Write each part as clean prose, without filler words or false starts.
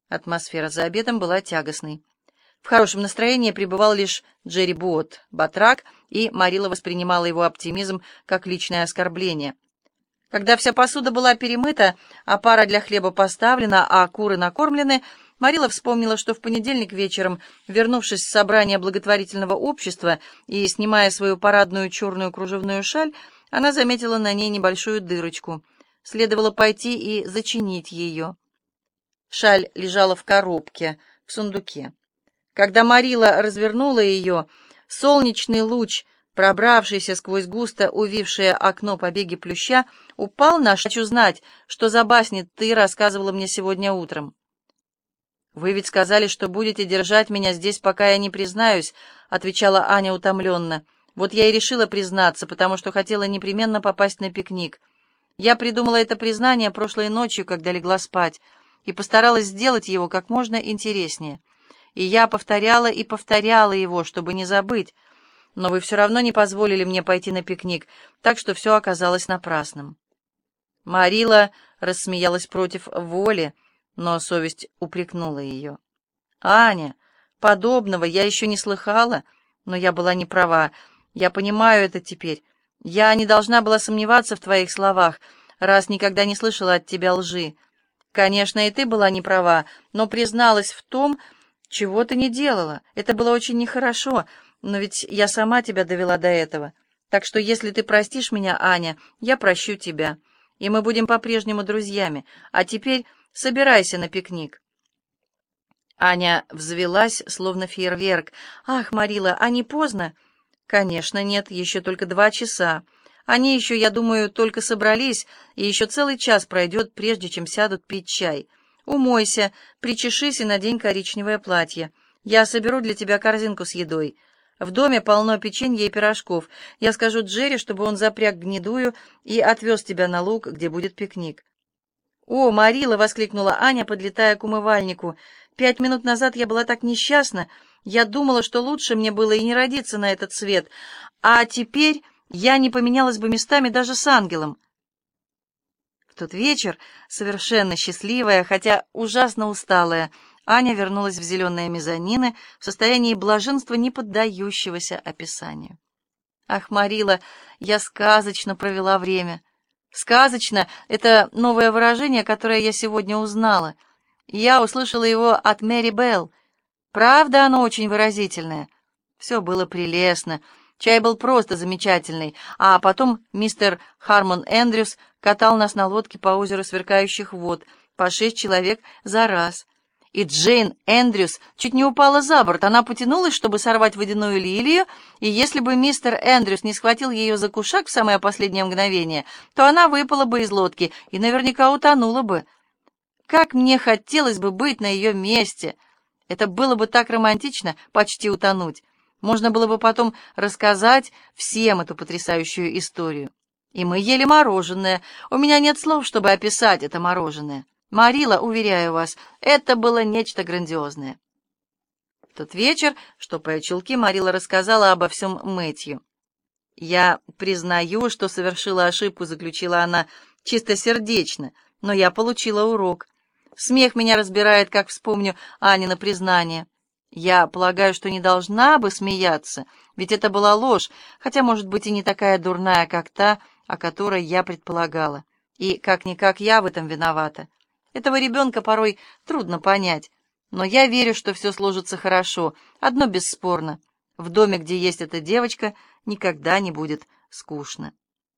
Атмосфера за обедом была тягостной. В хорошем настроении пребывал лишь Джерри Буотт, батрак, и Марила воспринимала его оптимизм как личное оскорбление. Когда вся посуда была перемыта, а пара для хлеба поставлена, а куры накормлены, Марила вспомнила, что в понедельник вечером, вернувшись с собрания благотворительного общества и снимая свою парадную черную кружевную шаль, она заметила на ней небольшую дырочку. Следовало пойти и зачинить ее. Шаль лежала в коробке, в сундуке. Когда Марила развернула ее, солнечный луч, пробравшийся сквозь густо увившее окно побеги плюща, упал на «Хочу знать, что за басни ты рассказывала мне сегодня утром». «Вы ведь сказали, что будете держать меня здесь, пока я не признаюсь», — отвечала Аня утомленно. «Вот я и решила признаться, потому что хотела непременно попасть на пикник. Я придумала это признание прошлой ночью, когда легла спать, и постаралась сделать его как можно интереснее. И я повторяла и повторяла его, чтобы не забыть. Но вы все равно не позволили мне пойти на пикник, так что все оказалось напрасным». Марила рассмеялась против воли, но совесть упрекнула ее. «Аня, подобного я еще не слыхала, но я была не права. Я понимаю это теперь. Я не должна была сомневаться в твоих словах, раз никогда не слышала от тебя лжи. Конечно, и ты была не права, но призналась в том, чего ты не делала. Это было очень нехорошо, но ведь я сама тебя довела до этого. Так что если ты простишь меня, Аня, я прощу тебя, и мы будем по-прежнему друзьями. А теперь собирайся на пикник». Аня взвелась, словно фейерверк. «Ах, Марила, а не поздно?» «Конечно, нет, еще только 2 часа. Они еще, я думаю, только собрались, и еще целый час пройдет, прежде чем сядут пить чай. Умойся, причешись и надень коричневое платье. Я соберу для тебя корзинку с едой. В доме полно печенья и пирожков. Я скажу Джерри, чтобы он запряг гнедую и отвез тебя на луг, где будет пикник». «О, Марила!» — воскликнула Аня, подлетая к умывальнику. «5 минут назад я была так несчастна. Я думала, что лучше мне было и не родиться на этот свет. А теперь я не поменялась бы местами даже с ангелом». В тот вечер, совершенно счастливая, хотя ужасно усталая, Аня вернулась в зеленые мезонины в состоянии блаженства, не поддающегося описанию. «Ах, Марила, я сказочно провела время». «Сказочно» — это новое выражение, которое я сегодня узнала. Я услышала его от Мэри Белл. Правда, оно очень выразительное. Все было прелестно. Чай был просто замечательный. А потом мистер Хармон Эндрюс катал нас на лодке по озеру сверкающих вод, по 6 человек за раз. И Джейн Эндрюс чуть не упала за борт. Она потянулась, чтобы сорвать водяную лилию, и если бы мистер Эндрюс не схватил ее за кушак в самое последнее мгновение, то она выпала бы из лодки и наверняка утонула бы. Как мне хотелось бы быть на ее месте! Это было бы так романтично, почти утонуть. Можно было бы потом рассказать всем эту потрясающую историю. И мы ели мороженое. У меня нет слов, чтобы описать это мороженое. Марила, уверяю вас, это было нечто грандиозное. В тот вечер, штопая чулки, Марила рассказала обо всем Мэтью. «Я признаю, что совершила ошибку», — заключила она чистосердечно, «но я получила урок. Смех меня разбирает, как вспомню Анина признание. Я полагаю, что не должна бы смеяться, ведь это была ложь, хотя, может быть, и не такая дурная, как та, о которой я предполагала. И как-никак я в этом виновата. Этого ребенка порой трудно понять, но я верю, что все сложится хорошо. Одно бесспорно: в доме, где есть эта девочка, никогда не будет скучно».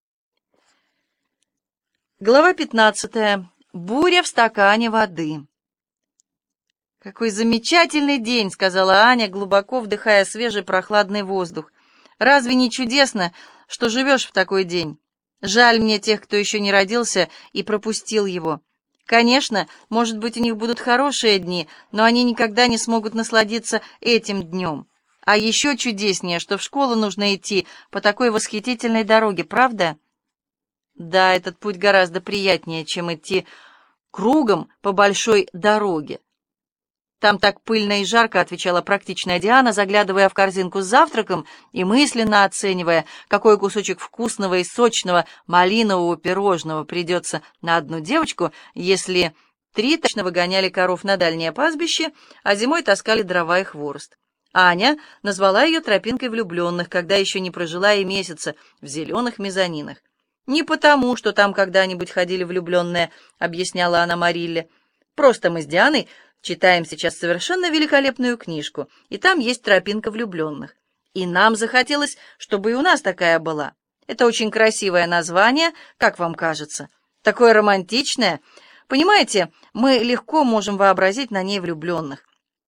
Глава 15. Буря в стакане воды. «Какой замечательный день!» — сказала Аня, глубоко вдыхая свежий прохладный воздух. «Разве не чудесно, что живешь в такой день? Жаль мне тех, кто еще не родился и пропустил его. Конечно, может быть, у них будут хорошие дни, но они никогда не смогут насладиться этим днем. А еще чудеснее, что в школу нужно идти по такой восхитительной дороге, правда?» «Да, этот путь гораздо приятнее, чем идти кругом по большой дороге. Там так пыльно и жарко», — отвечала практичная Диана, заглядывая в корзинку с завтраком и мысленно оценивая, какой кусочек вкусного и сочного малинового пирожного придется на одну девочку, если Три точно выгоняли коров на дальнее пастбище, а зимой таскали дрова и хворост. Аня назвала ее тропинкой влюбленных, когда еще не прожила и месяца в зеленых мезонинах. «Не потому, что там когда-нибудь ходили влюбленные», — объясняла она Марилле. «Просто мы с Дианой читаем сейчас совершенно великолепную книжку, и там есть тропинка влюбленных. И нам захотелось, чтобы и у нас такая была. Это очень красивое название, как вам кажется? Такое романтичное. Понимаете, мы легко можем вообразить на ней влюбленных.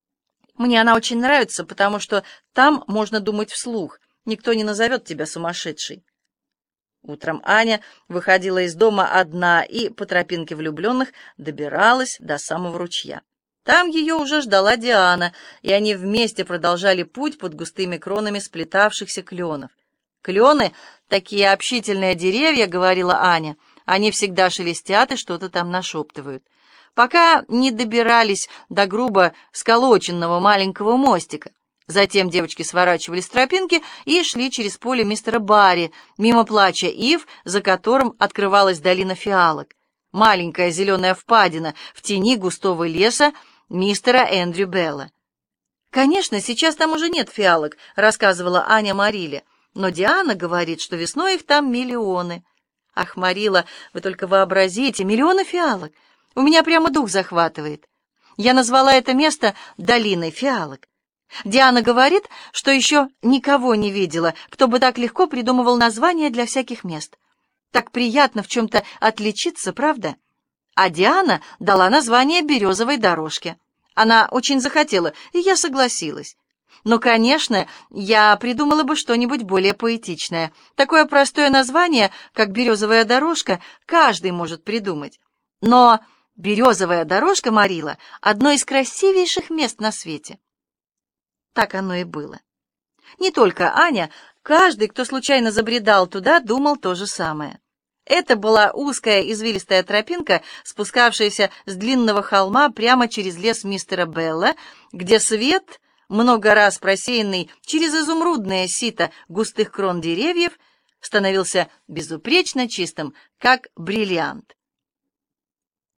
Мне она очень нравится, потому что там можно думать вслух. Никто не назовет тебя сумасшедшей». Утром Аня выходила из дома одна и по тропинке влюбленных добиралась до самого ручья. Там ее уже ждала Диана, и они вместе продолжали путь под густыми кронами сплетавшихся кленов. «Клены — такие общительные деревья», — говорила Аня. «Они всегда шелестят и что-то там нашептывают». Пока не добирались до грубо сколоченного маленького мостика. Затем девочки сворачивали с тропинки и шли через поле мистера Барри, мимо плача ив, за которым открывалась долина фиалок. Маленькая зеленая впадина в тени густого леса мистера Эндрю Белла. «Конечно, сейчас там уже нет фиалок», — рассказывала Аня Мариле, «но Диана говорит, что весной их там миллионы». «Ах, Марила, вы только вообразите, миллионы фиалок! У меня прямо дух захватывает. Я назвала это место долиной фиалок. Диана говорит, что еще никого не видела, кто бы так легко придумывал названия для всяких мест. Так приятно в чем-то отличиться, правда? А Диана дала название «Березовой дорожке». Она очень захотела, и я согласилась. Но, конечно, я придумала бы что-нибудь более поэтичное. Такое простое название, как «Березовая дорожка», каждый может придумать. Но «Березовая дорожка», Марила, одно из красивейших мест на свете. Так оно и было. Не только Аня, каждый, кто случайно забредал туда, думал то же самое. Это была узкая извилистая тропинка, спускавшаяся с длинного холма прямо через лес мистера Белла, где свет, много раз просеянный через изумрудное сито густых крон деревьев, становился безупречно чистым, как бриллиант.